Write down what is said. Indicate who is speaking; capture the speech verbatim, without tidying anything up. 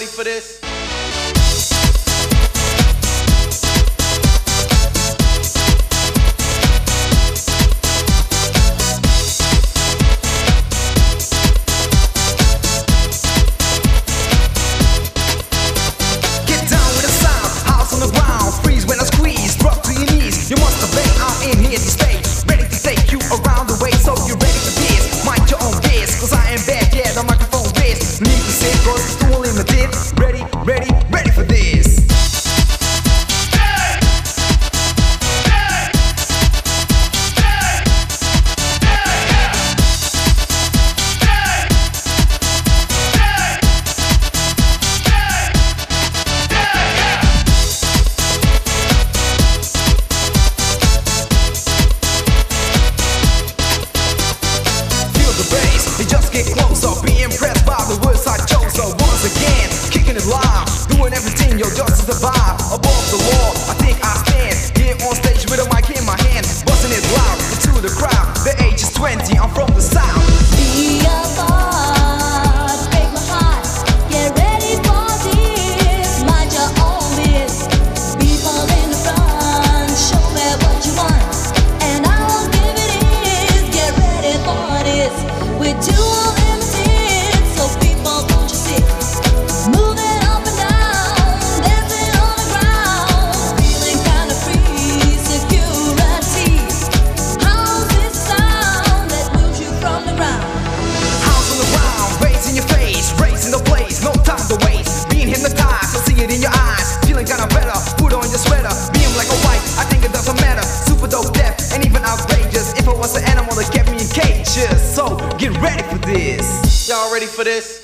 Speaker 1: ready for this?
Speaker 2: Get down with the sound, house on the ground, freeze when I squeeze, drop to your knees. You must obey, I'm in here to stay, ready to take you around the way, so you're ready for this. Mind your own biz, cause I am back, yeah, the microphone biz. Need to say, cause it's too limited. Ready, ready, ready for this. You just get closer, be impressed by the words I chose. So once again, kicking it live, doing everything, yo, just to survive. Above the law, I think I stand here on stage with a mic in my hand, busting it loud into the crowd. The age is twenty, I'm from the south.
Speaker 3: Be a boss, break my heart. Get ready for this. Mind your own biz. People in the front, show me what you want, and I'll give it is. Get ready for this. We're too limited, so people don't you see? Moving up and down, dancing on the ground, feeling kind of free, security. How's this sound that moves you from the ground?
Speaker 2: House on the ground, raising your face, raising the place, no time to waste. Being hypnotized, I see it in your eyes. Feeling kinda better, put on your sweater. Being black or white, I think it doesn't matter. Super dope, deaf, and even outrageous. If I was an animal that kept me in cages, so get ready for this.
Speaker 1: Y'all ready for this?